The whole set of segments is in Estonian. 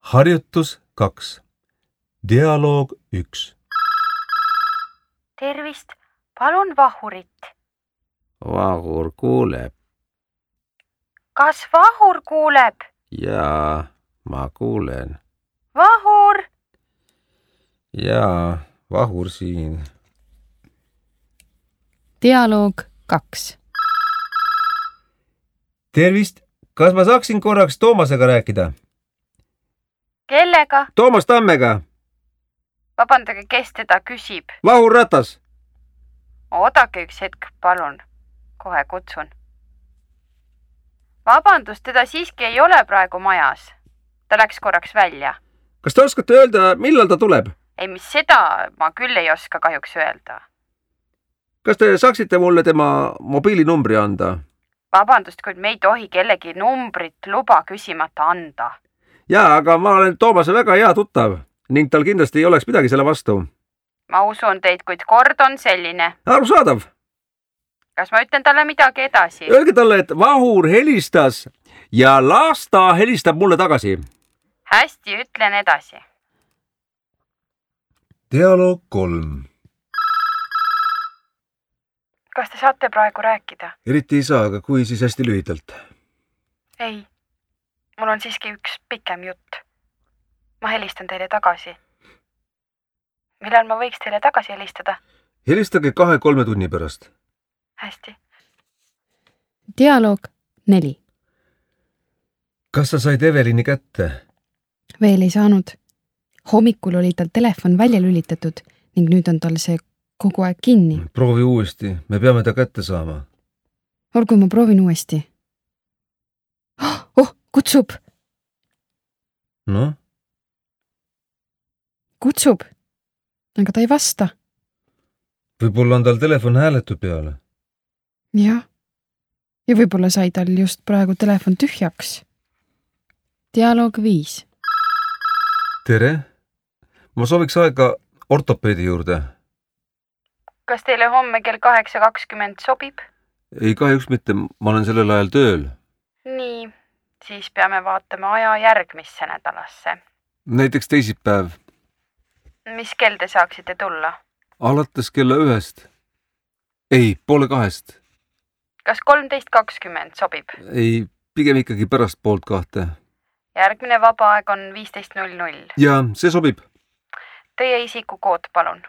Harjutus 2. Dialoog 1. Tervist, palun vahurit. Vahur kuuleb. Kas vahur kuuleb? Jaa, ma kuulen. Vahur! Jaa, Vahur siin. Dialoog 2. Tervist, kas ma saaksin korraks Toomasega rääkida? Kellega? Toomas Tammega. Vabandage, kes teda küsib? Vahur Ratas. Oodake üks hetk, palun. Kohe kutsun. Vabandust, teda siiski ei ole praegu majas. Ta läks korraks välja. Kas te oskate öelda, millal ta tuleb? Ei, mis seda ma küll ei oska kahjuks öelda. Kas te saaksite mulle tema mobiilinumbri anda? Vabandust, kuid me ei tohi kellegi numbrit luba küsimata anda. Jaa, aga ma olen Toomase väga hea tuttav ning tal kindlasti ei oleks midagi selle vastu. Ma usun teid, kuid kord on selline. Arusaadav. Kas ma ütlen talle midagi edasi? Öelge talle, et Vahur helistas ja las ta helistab mulle tagasi. Hästi, ütlen edasi. Dialoog 3. Kas te saate praegu rääkida? Eriti ei saa, aga kui siis hästi lühidalt. Ei, mul on siiski üks pikem jutt. Ma helistan teile tagasi. Millal ma võiks teile tagasi helistada? Helistage 2-3 tunni pärast. Hästi. Dialoog 4. Kas sa said Evelini kätte? Veel ei saanud. Hommikul oli tal telefon välja lülitatud ning nüüd on tal see kogu aeg kinni. Proovi uuesti, me peame ta kätte saama. Olgu, ma proovin uuesti. Oh, kutsub! Noh? Kutsub, aga ta ei vasta. Võib-olla on tal telefon hääletu peale. Jah. Ja võib-olla sai tal just praegu telefon tühjaks. Dialoog 5. Tere! Ma sooviks aega ortopeedi juurde. Kas teile homme kell 8:20 sobib? Ei, kahjuks mitte, ma olen sellel ajal tööl. Nii, siis peame vaatama aja järgmisse nädalasse. Näiteks teisipäev. Mis kell te saaksite tulla? Alates kella 1. Ei, 1:30. Kas 13:20 sobib? Ei, pigem ikkagi pärast 1:30. Järgmine vaba aeg on 15:00. Ja, see sobib. Teie isikukood, palun.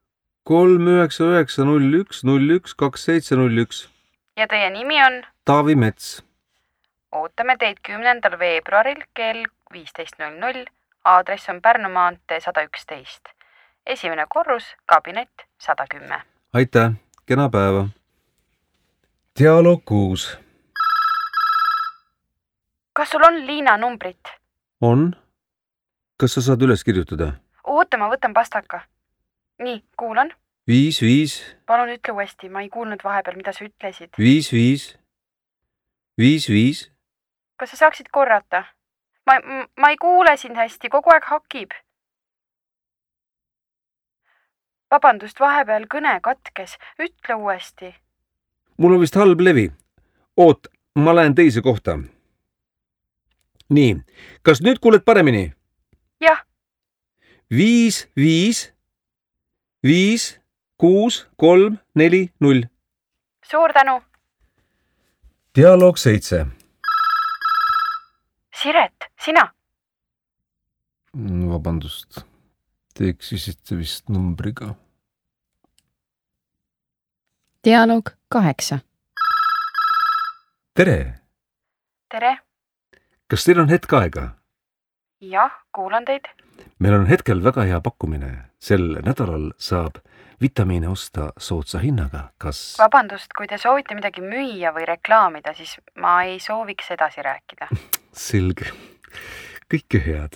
39901012701. Ja teie nimi on? Taavi Mets. Ootame teid 10. veebruaril kell 15:00. Aadress on Pärnu maantee 111. Esimene korrus, kabinet 110. Aitäh, kena päeva. Dialoog 6. Kas sul on Liina numbrit? On? Kas sa saad üles kirjutada? Oota, ma võtan pastaka. Nii, kuulan. 55. Palun ütle uuesti, ma ei kuulnud vahepeal, mida sa ütlesid. 55. 55. Kas sa saaksid korrata? Ma ei kuule sind hästi, kogu aeg hakib. Vabandust, vahepeal kõne katkes. Ütle uuesti. Mul on vist halb levi. Oot, ma lähen teise kohta. Nii, kas nüüd kuuled paremini? Jah. 5, 5, 5, 6, 3, 4, 0. Suur tänu. Dialoog 7. Siret, sina? Vabandust, te eksisite vist numbriga. Dialoog 8. Tere! Tere. Kas teil on hetk aega? Jah, kuulan teid. Meil on hetkel väga hea pakkumine. Sel nädalal saab vitamiine osta soodsa hinnaga. Kas... Vabandust, kui te soovite midagi müüa või reklaamida, siis ma ei sooviks edasi rääkida. Selge. Kõike head.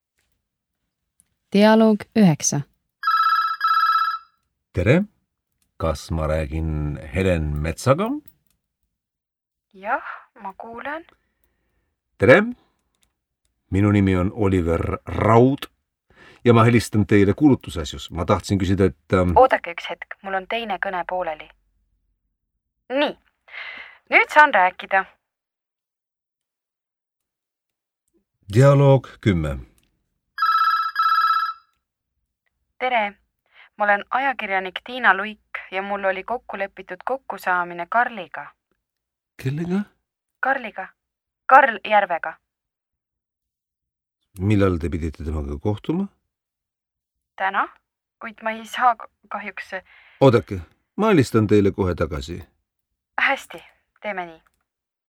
Dialoog 9. Tere! Kas ma räägin Helen Metsaga? Jah, ma kuulen. Tere! Minu nimi on Oliver Raud ja ma helistan teile kuulutusasjus. Ma tahtsin küsida, et... Oodake üks hetk, mul on teine kõne pooleli. Nii, nüüd saan rääkida. Dialoog 10. tere, ma olen ajakirjanik Tiina Luik ja mul oli kokku lepitud kokkusaamine Karliga. Kellega? Karliga. Karl Järvega. Millal te pidite temaga kohtuma? Täna, kuid ma ei saa kahjuks... Oodake, ma helistan teile kohe tagasi. Hästi, teeme nii.